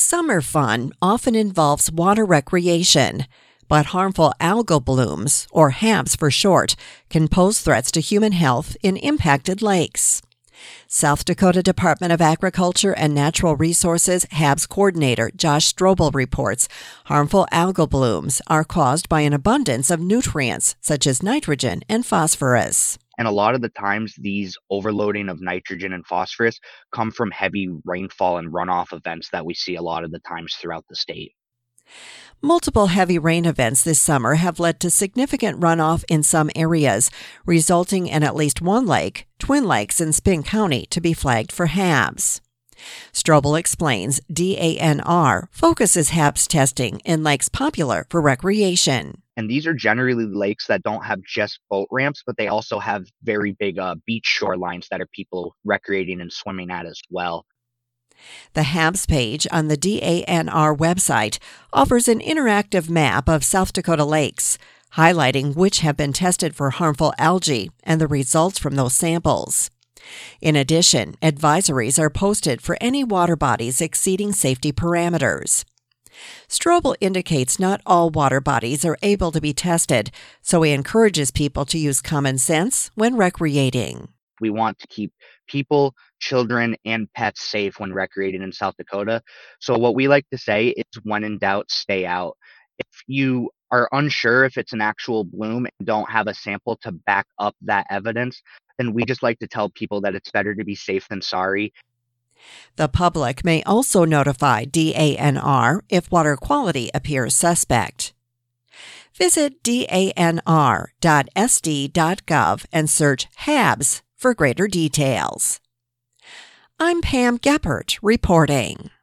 Summer fun often involves water recreation, but harmful algal blooms, or HABs for short, can pose threats to human health in impacted lakes. South Dakota Department of Agriculture and Natural Resources HABs coordinator Josh Strobel reports harmful algal blooms are caused by an abundance of nutrients such as nitrogen and phosphorus. And a lot of the times, these overloading of nitrogen and phosphorus come from heavy rainfall and runoff events that we see a lot of the times throughout the state. Multiple heavy rain events this summer have led to significant runoff in some areas, resulting in at least one lake, Twin Lakes in Spinn County, to be flagged for HABs. Strobel explains DANR focuses HABs testing in lakes popular for recreation. And these are generally lakes that don't have just boat ramps, but they also have very big beach shorelines that are people recreating and swimming at as well. The HABs page on the DANR website offers an interactive map of South Dakota lakes, highlighting which have been tested for harmful algae and the results from those samples. In addition, advisories are posted for any water bodies exceeding safety parameters. Strobel indicates not all water bodies are able to be tested, so he encourages people to use common sense when recreating. We want to keep people, children, and pets safe when recreating in South Dakota. So what we like to say is, when in doubt, stay out. If you are unsure if it's an actual bloom and don't have a sample to back up that evidence, then we just like to tell people that it's better to be safe than sorry. The public may also notify DANR if water quality appears suspect. Visit danr.sd.gov and search HABs for greater details. I'm Pam Geppert reporting.